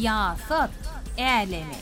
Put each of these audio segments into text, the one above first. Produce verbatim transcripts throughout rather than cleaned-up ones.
Siyaset Alemi.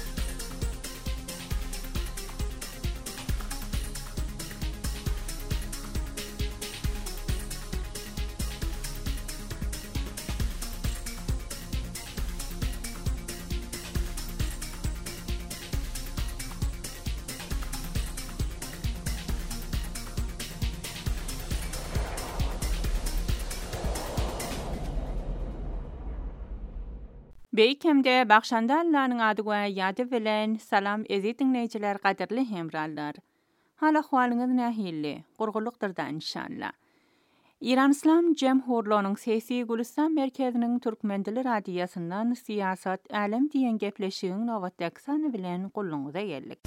Beýkemde bagşanda Allah'nyň ady we ýady bilen salam ezi dinleýijiler, gaderli hemrallar. Hal ahwalyňyz nähili? Gurgulukdyrda inşallah. İran İslam Jemhurluğunyň sesi Gülistan merkeziniň Türkmen dili radiýasyndan Siýasat Alem diýen gepleşigiň nowatdaky bilen gulluňyza geldik.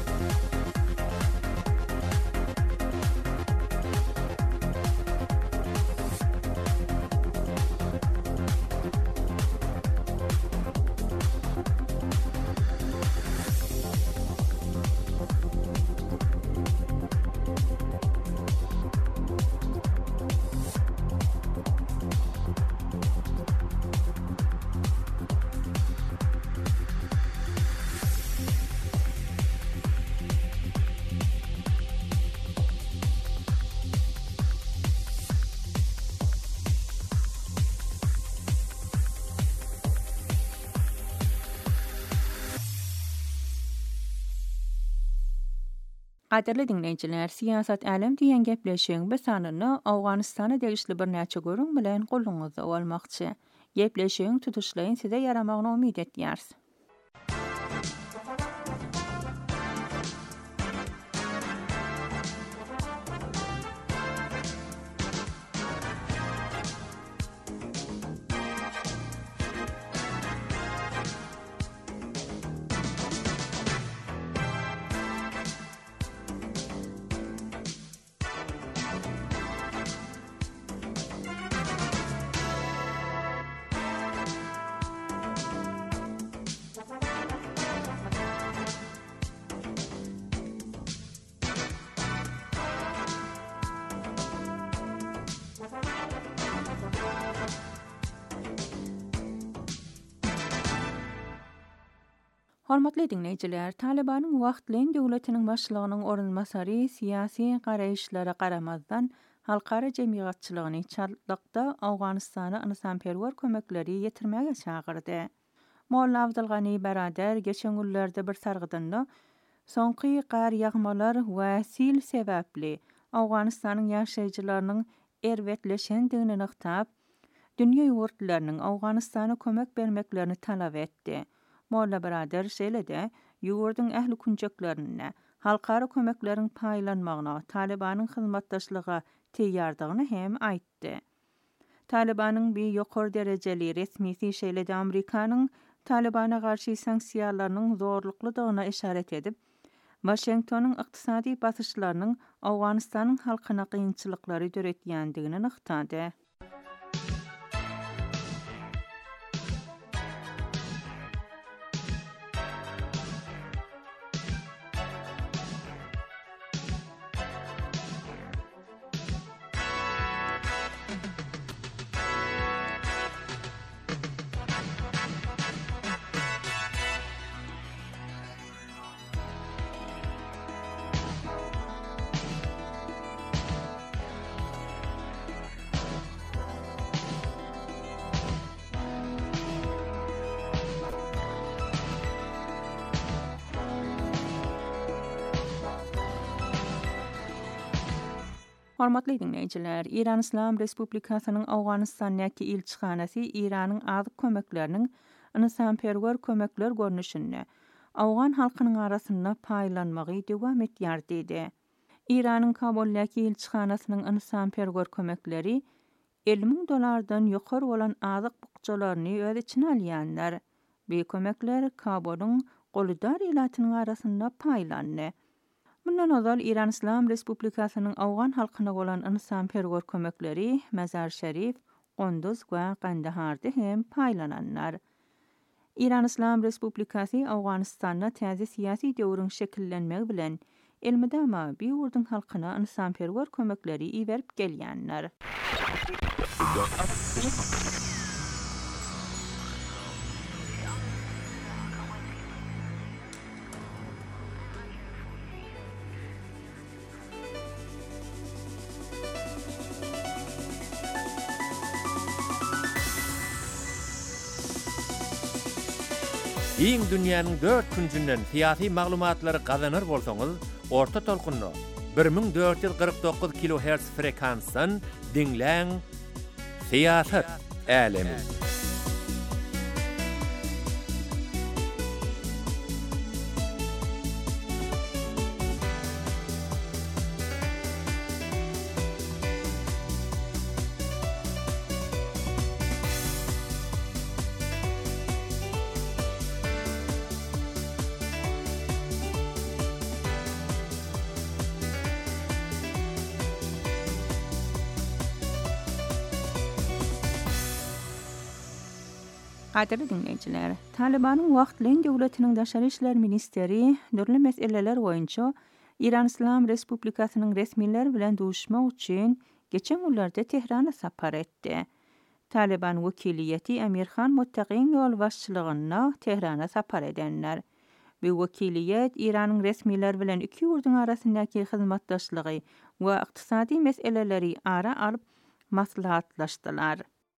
Gaderli dinleýijiler, Siýasat Alem diýen gepleşigiň bir sanyny Awganystana degişli bir näçe görüň bilen gulluňyzda bolmakçy. Gepleşigiň tutuşlaryň size yaramagyna umyt edýäris. Hormatly dinleýijiler, Talibanyň wagtlyň döwletiniň başlygynyň orunmasary siýasy garaýşlara garamazdan halkara jemgyýatçylygyny çarlykda Awganystana ynsanperwer kömekleri ýetirmäge çagyrdy. Molla Abdulgany berader geçen günlerde bir sargydynda soňky gar ýagmalar we sil sebäpli Awganystanyň ýaşaýjylarynyň erwetleşendigini nyktap, dünýä ýurtlarynyň Awganystana kömek bermeklerini talap etdi. Molla berader şeýle-de ýurduň ähli kunjeklerine halkara kömekleriň paýlanmagyna Talibanyň hyzmatdaşlyga teýýardygyny hem aýtdy. Talibanyň bir ýokary derejeli resmisi şeýle-de Amerikanyň Talibana garşy sanksiýalarynyň zorluklydygyna işaret edip, Washingtonyň ykdysady basyşlarynyň Awganystanyň halkyna kynçylyklary döretýändigini nyktady. Hormatly dinleýijiler, İran İslam Respublikasynyň Awganystandäki ilçihanasy İranyň azyk kömekleriniň ynsanperwer kömekler görnüşinde Awgan halkynyň arasynda paýlanmagy dowam etýär diýdi. İranyň Kabuldäki ilçihanasynyň ynsanperwer kömekleri elli ming dollardan ýokary bolan azyk bukjalaryny öz içine alýanlar. Bu kömekler Kabulyň goludar ýylatynyň arasynda paýlandy. Bundan ozal İran İslam Respublikasynyň Awgan halkyna bolan ynsanperwer kömekleri Mazar Şerif, Gonduz we Gandaharda hem paýlananlar. İran İslam Respublikasy Awganystanda täze siyasi döwrüň şekillenmegi bilen elmedama bir ýurduň halkyna ynsanperwer kömekleri iýerip gelýänler. Iň dünýäniň dört küncünden siyasi maglumatlary gazanır bolsaňyz, orta tolkunny bir ming dört yüz kırk dokuz kilohertz frekansdan dinläň. Siyasat älemi. Qadirli dinleyijiler, Talibanyň wagtlyň döwletiniň daşary işler ministeri dörli meseleler boýunça İran Islam Respublikasynyň resmiler bilen duşmak üçin geçen günlerde Tehrana sapar etdi. Taliban wekiliýeti Emirhan Muttaqin ýol başçylygyna Tehrana sapar edenler. Bu wekiliýet İranyň resmiler bilen iki ýurduň arasyndaky hyzmatdaşlygy we ykdysady meseleleri ara alyp maslahatlaşdylar.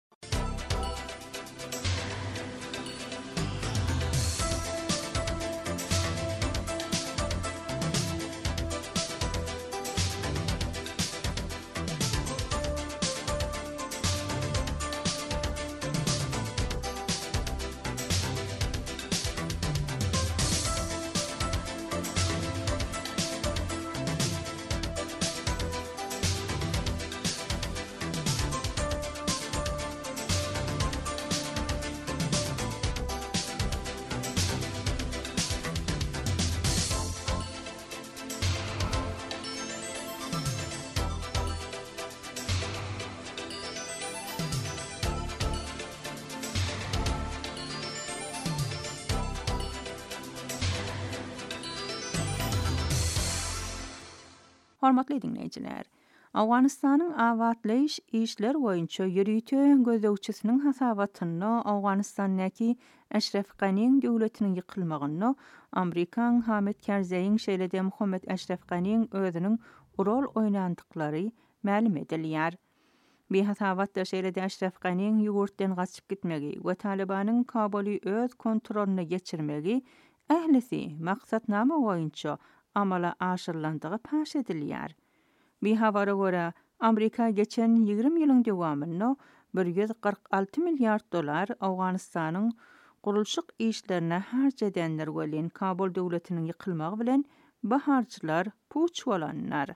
Hormatly dinleyijiler, Awganystanyň awatlyş işler boýunça ýürüýte gözlegçisiniň hasabatyny Awganystandaky Ashraf Ghaniň döwletiniň ýykylmagyny Amerikan Hamid Karzaiň şeýlede Muhammed Ashraf Ghaniň özüniň rol oýnandyklary ma'lum edilýär. Bu hasabatda şeýlede Ashraf Ghaniň ýurtdan gaçyp gitmegi we Talibanyň Kabuly öz kontrolyna geçirmegi ählisi maksatnama boýunça amala aşyrlandygy paş edilýär. Bu habara görä Amerika geçen ýygrimi ýylyň dowamyny bir yüz kırk alty milliard dolar Awganystanyň gurulşyk işlerine harjadenler welin Kabul döwletiniň ýykylmagy bilen baharçylar puç bolanlar.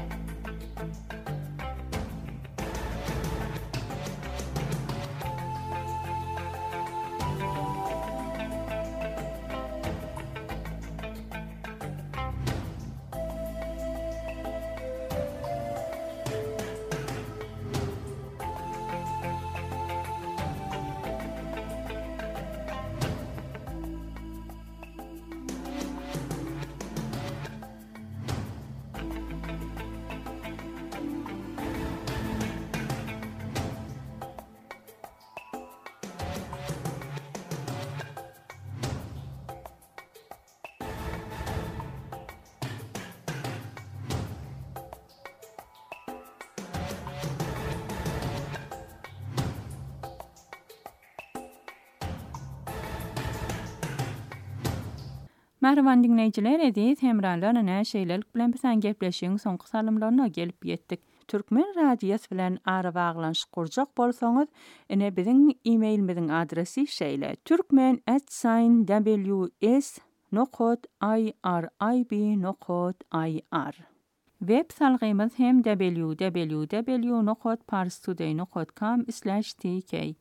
Merhaban dinleyijiler, ediz hemralarla näşeýlelik bilen bilen gepleşiň soňky salymlaryna gelip ýetdik. Türkmen radiýasy bilen ara baglanşyk kurjak bolsaňyz, ene biziň e-mailimiziň adresi şeýle: türkmen at w s nokta i r i b nokta i r. Web salgymyz hem w w w nokta parstoday nokta com slash t k.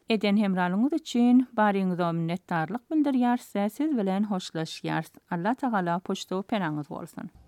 eden hemralığınız için barýyňyza minnetdarlyk bildirýär. Siz bilen hoşlaşýar. Allah Taala poşto penangyz bolsun.